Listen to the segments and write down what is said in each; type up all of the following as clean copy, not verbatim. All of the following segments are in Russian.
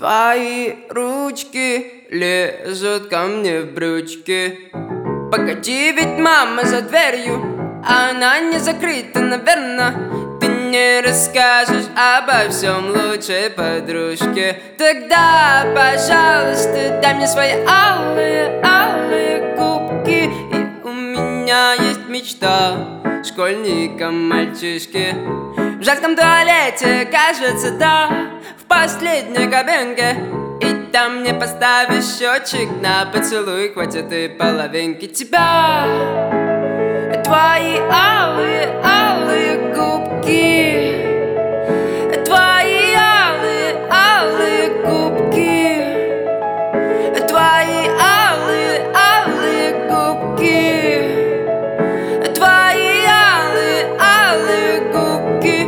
Твои ручки лезут ко мне в брючки. Погоди, ведь мама за дверью, она не закрыта, наверно. Ты не расскажешь обо всем лучшей подружке. Тогда, пожалуйста, дай мне свои алые губки. И у меня есть мечта школьника мальчишки. В женском туалете, кажется, да, в последней кабинке. И там мне поставишь счетчик на поцелуй, хватит и половинки тебя. Твои алые губки, твои алые губки, твои алые губки, твои алые губки.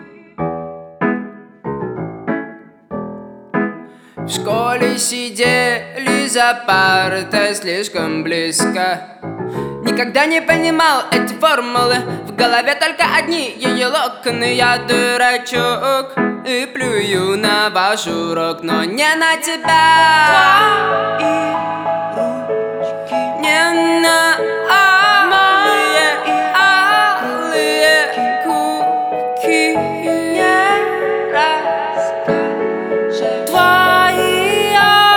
В школе сидели за партой слишком близко. Никогда не понимал эти формулы, в голове только одни ее локоны. Я дурачок и плюю на ваш урок, но не на тебя. Не на алые губки. Твои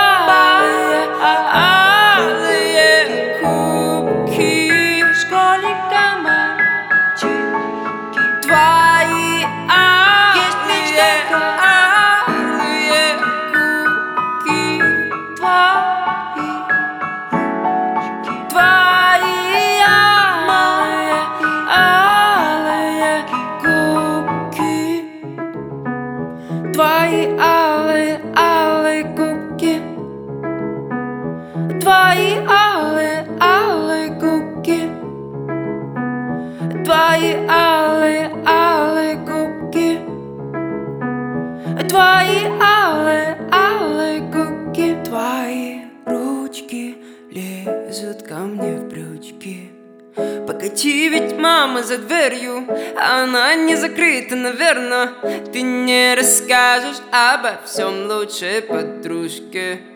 алые губки. Школьника мальчики. Твои алые губки. Твои алые губки. Твои алые губки. Твои алые губки. Твои алые губки. Твои алые губки. Твои ручки лезут ко мне в брючки. Погоди, ведь мама за дверью, она не закрыта, наверно. Ты не расскажешь обо всем лучшей подружке.